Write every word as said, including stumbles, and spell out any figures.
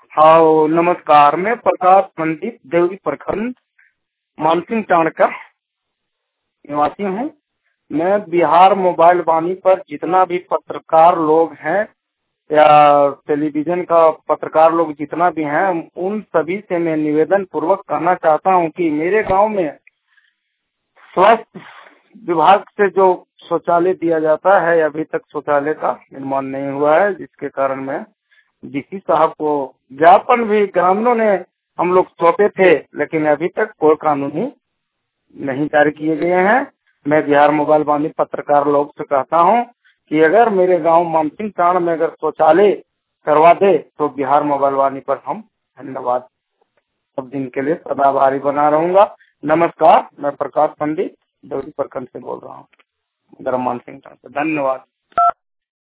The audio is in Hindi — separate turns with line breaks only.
हाँ नमस्कार, मैं प्रकाश पंडित देवरी प्रखंड मानसिंह टांड का निवासी हूँ। मैं बिहार मोबाइल वाणी पर जितना भी पत्रकार लोग हैं या टेलीविजन का पत्रकार लोग जितना भी हैं, उन सभी से मैं निवेदन पूर्वक कहना चाहता हूँ कि मेरे गांव में स्वास्थ्य विभाग से जो शौचालय दिया जाता है, अभी तक शौचालय का निर्माण नहीं हुआ है, जिसके कारण मैं डीसी साहब को ज्ञापन भी ग्रामीणों ने हम लोग सौंपे थे, लेकिन अभी तक कोई कानूनी नहीं जारी किए गए हैं। मैं बिहार मोबाइल वाणी पत्रकार लोग से कहता हूं कि अगर मेरे गांव मानसिंह टांड में अगर शौचालय करवा दे तो बिहार मोबाइल वाणी पर हम धन्यवाद सब दिन के लिए सदा आभारी बना रहूंगा। नमस्कार, मैं प्रकाश पंडित देवरी प्रखंड से बोल रहा हूँ, ग्राम मानसिंह टांड से। धन्यवाद।